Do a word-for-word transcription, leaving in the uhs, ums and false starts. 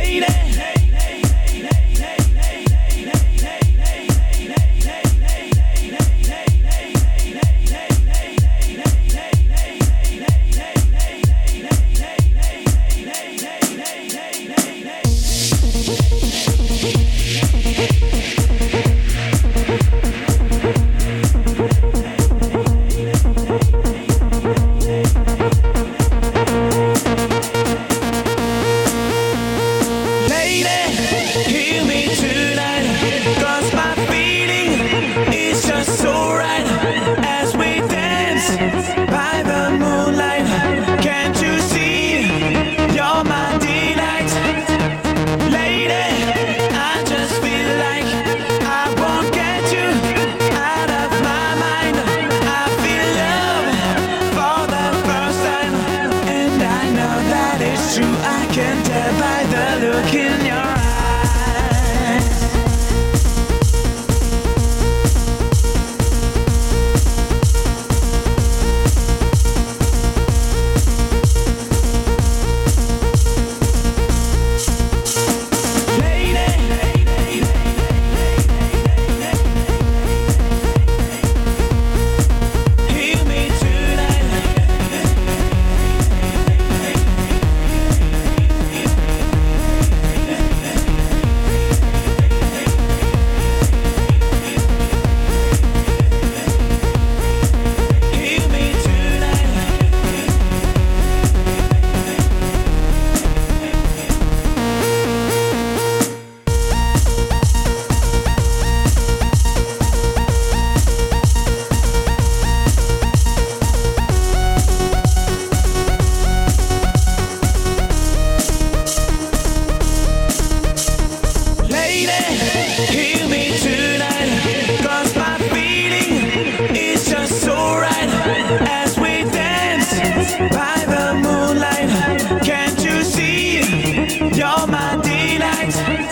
by the moonlight. Can't you see? You're my delight. Lady, I just feel like I won't get you out of my mind. I feel love for the first time, and I know that it's true. I can tell by the look in your eyes. Hear me tonight, 'cause my feeling is just so right. As we dance by the moonlight, can't you see? You're my delight.